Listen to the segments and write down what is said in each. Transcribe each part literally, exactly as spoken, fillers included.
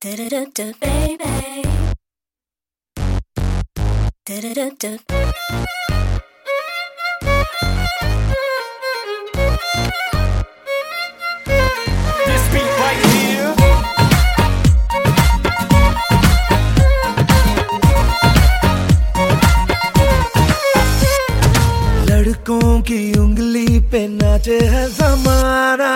Du-du-du-du, baby. Du-du-du-du. This beat right here. लड़कों की उंगली पे नाचे है ज़माना,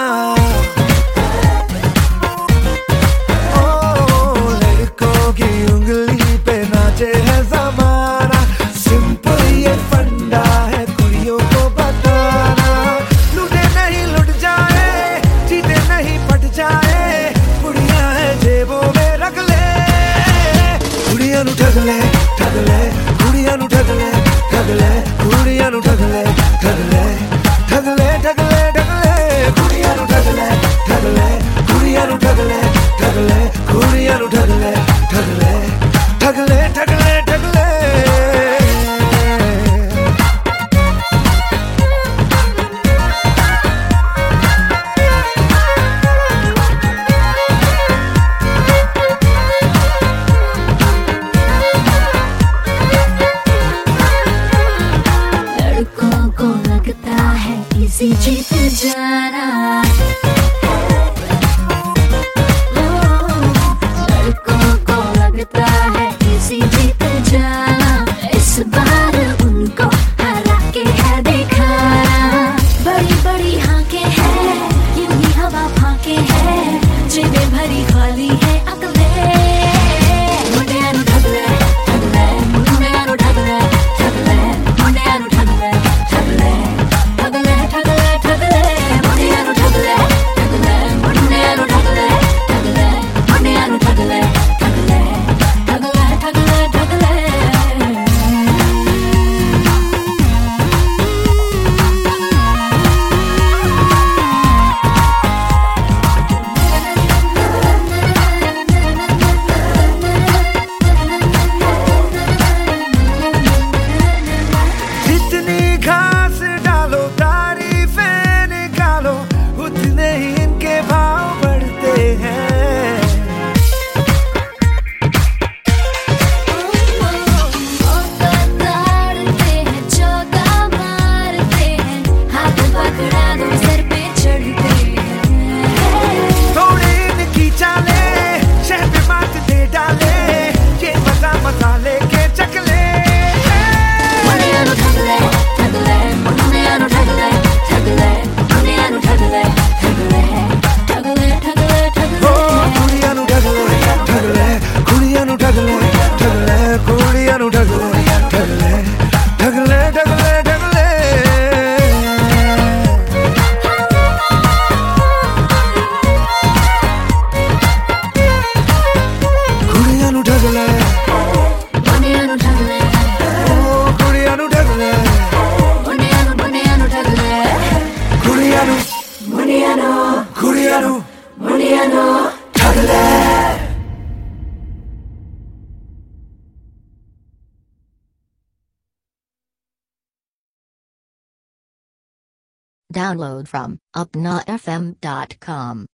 ओ लड़कों की उंगली पे नाचे है ज़माना। सिंपल ये फंडा है कुड़ियों को बताना, लूटे नहीं लुट जाए, जीते नहीं पट जाए, कुड़ियां है जेबों में रख ले, कुड़ियां नु ठग ले ठग ले, कुड़ियां नु ठग ले ठग ले, कुड़ियां नु ठग ले ठग ले ठग ले ठग ले ठग ले, कुड़ियां नु ठग ले ठग ले, कुड़ियां नु ठग ले ठग ले, कुड़ियां नु ठग ले ठग ले ठग ले ठग ले ठग ले। इसी जीत जाना, लड़कों को लगता है इसी जीत जाना, इस बार उनको हरा के है दिखाना। बड़ी बड़ी हाके हैं, यूं ही हवा फाके हैं, जेबें भरी खाली है अकले, मुंडियां नु ठग ले ठग ले, मुंडियां नु ठग ले ठग ले, मुंडियां नु ठग ले ठग ले ठग ले ठग ले ठग ले, मुंडियां नु ठग ले ठग ले, मुंडियां नु ठग ले ठग ले, मुंडियां नु ठग ले ठग ले ठग ले ठग ले ठग ले। जितनी घास डालो तारीफें निकालो, उतने ही इनके भाव बढ़ते हैं। मौका ताड़ते हैं, चौका मारते हैं, हाथ पकड़ा दो सर पे चढ़ते हैं। थोड़े इनकी चाले शहर पे बात दे डाले, ये मजा मसाले के चकले। मुंडियां नु ठग ले ठग ले, मुंडियां नु ठग ले ठग ले, मुंडियां नु ठग ले ठग ले ठग ले ठग ले ठग ओ ले। कुड़ियां नु ठग ले ठग ले, कुड़ियां नु ठग ले ठग ले, कुड़ियां नु ठग ले ठग ले ठग ले ठग ले ठग ले। कुड़ियां नु ठग ले, मुंडियां नु ठग ले, ओ कुड़ियां नु ठग ले, मुंडियां नु मुंडियां नु ठग ले, कुड़ियां नु मुंडियां नु कुड़ियां नु मुंडियां नु ठग ले। Download from upnotfm dot com.